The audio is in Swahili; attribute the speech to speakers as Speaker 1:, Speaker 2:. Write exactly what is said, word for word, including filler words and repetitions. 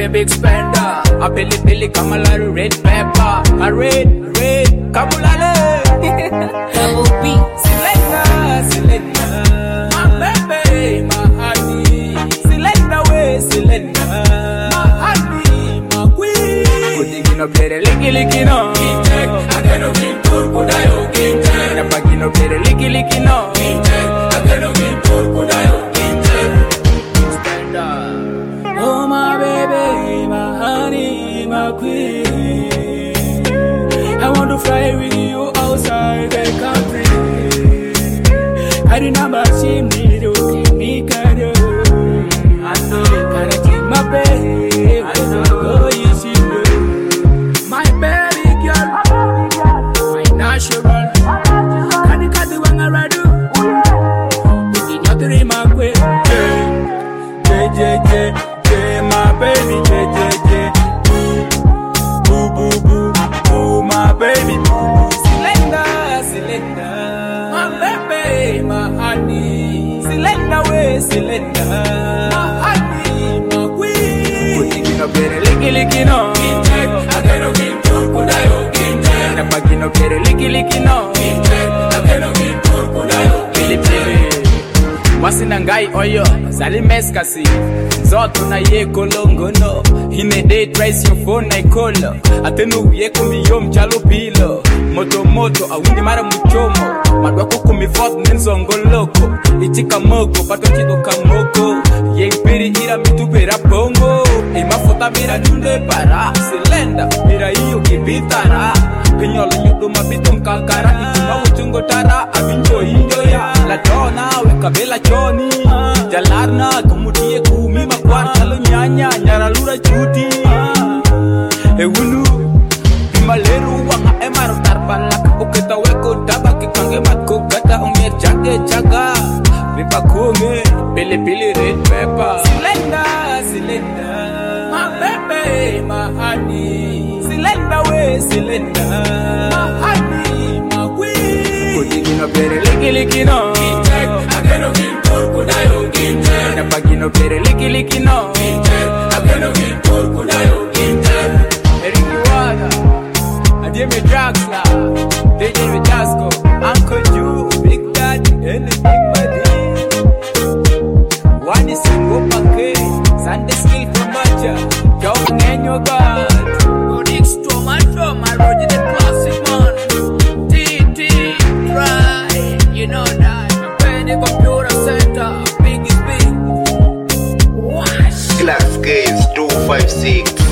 Speaker 1: be a big spender. A Billy Billy come a lot of red pepper. A red, red, Kabulale.
Speaker 2: Double B.
Speaker 1: Selena, Selena. My baby, my honey. Selena way, Selena. My honey, my queen. Putting up there, licky licky no. I cannot get poor, could I okay? I'm packing up there, licky licky no. I cannot get poor, could I okay? Stand up. Oh my baby, my honey, my queen. I want to fly with you outside the country. I remember she need to give me cardio. I know, can I keep my baby? I know, oh yes you know. My baby girl, my natural. Can you cut the one I do? You did not dream my way. J, J, J, J, my baby, J, J, J. Boo, boo, boo, boo, my baby, boo. Selena, Selena, my baby, my honey. Selena way, Selena, my honey, my queen. Putting up there, licky licky no. I cannot get poor, could I okay? I'm packing up there, licky licky no. I cannot get poor, could I okay? Wasina ngai oyo, sali meskasi. Zoto na ye kolongo no. Hine date raise your phone na ikolo. Atenu ye kumi yom chalo pilo. Moto moto awindi mara muchomo. Madwako kumi fort nenzongo loko. Ichika moko pato chido kamoko. Ye impiri ira mitu pera pongo. Ima fota mira dunde para. Selenda mira iyo kibitara. Pinyolo nyudo mabito mkankara. Itima uchungo tara abinjo injo ya. La dona weka bela choni. Jalarna kumudie kumi makwar chalo nyanya nyaralura chuti. Ewunu Maleru wanga emaro tarbalak. Uketa weko tabaki kange matko kata umye chage chaga. Vipa kume pili pili red pepper. Selena, Selena, my baby, my honey. Selena way, Selena, my honey, my queen. Putting up there, licky licky no. I cannot get poor, could I okay? I'm packing up there, licky licky no. I cannot get poor, could I okay? Eric Wada, Ademi Draxler, D J Vitasco, Uncle Ju, Big Daddy, and the Big Buddy. One is single package, Sunday skill from Macha, John and your God. Good extra, my show, my Roger the classic man. T T, try, you know that. I'm paying the computer center, big is big. Wash.
Speaker 3: Class Games two five six.